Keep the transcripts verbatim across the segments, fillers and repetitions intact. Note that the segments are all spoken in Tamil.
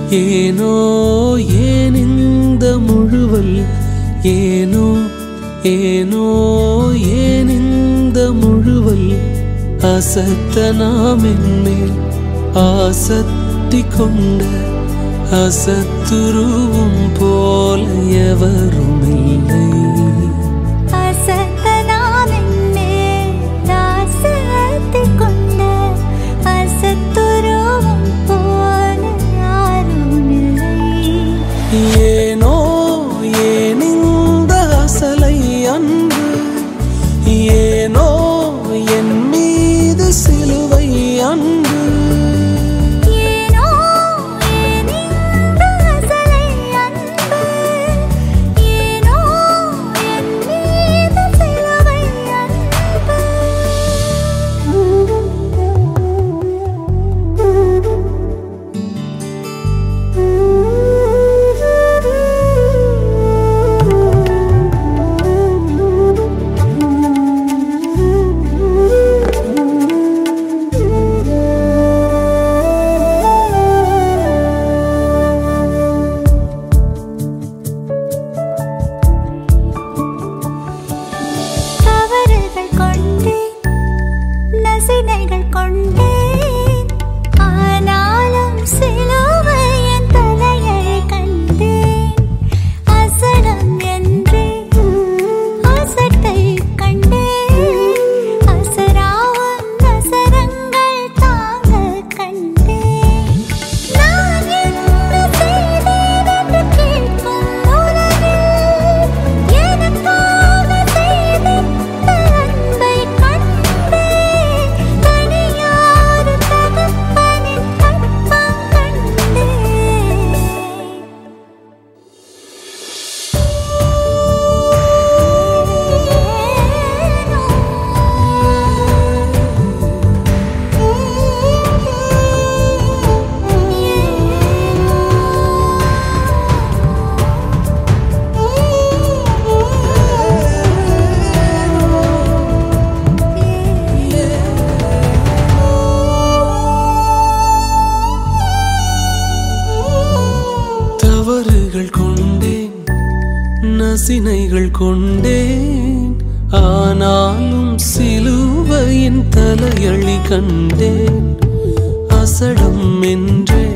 ஏனோ ஏன் இந்த முழுவல், ஏனோ ஏனோ ஏன் இந்த முழுவல், அசத்த நாம் என்மேல் ஆசத்தி கொண்ட அசத்துருவும் போல எவரும் இல்லை. ஏனோ ஏன் இந்த அசலை அன்பு, ஏனோ என் மீது சிலுவை அன்பு. தவறுகள் கொண்டேன், நசினைகள் கொண்டேன், ஆனாலும் சிலுவையின் தலையழி கண்டேன். அசடம் என்றே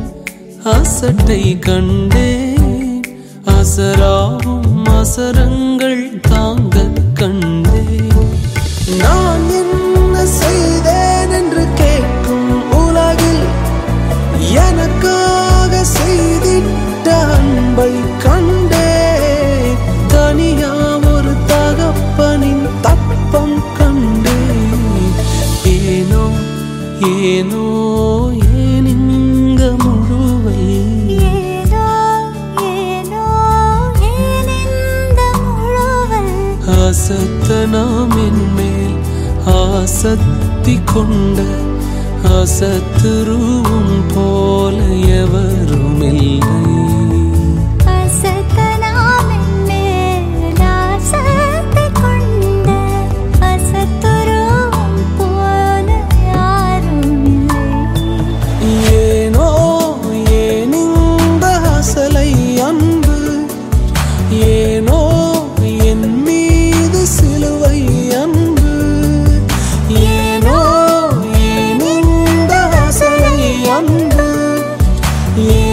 அசட்டை கண்டேன், அசராவும் அசரங்கள் தாங்க கண்டேன். நான் என்ன செய்தேன் என்று கேட்கும் உலகில் எனக்காக செய்திட்ட அன்பை கண்டே. தனியா ஒரு தகப்பனின் தப்பம் கண்டே. ஏனோ ஏனோ ஏன் இங்க முழுவல், அசத்த நாம் என்மேல் ஆசத்தி கொண்ட அசத்துருவும் போல எவரும் இல்லை. ஏனோ ஏன் இந்த அசலை அன்பு, ஏனோ என் மீது சிலுவை அன்பு. ஏனோ ஏன் இந்த அசலை அன்பு,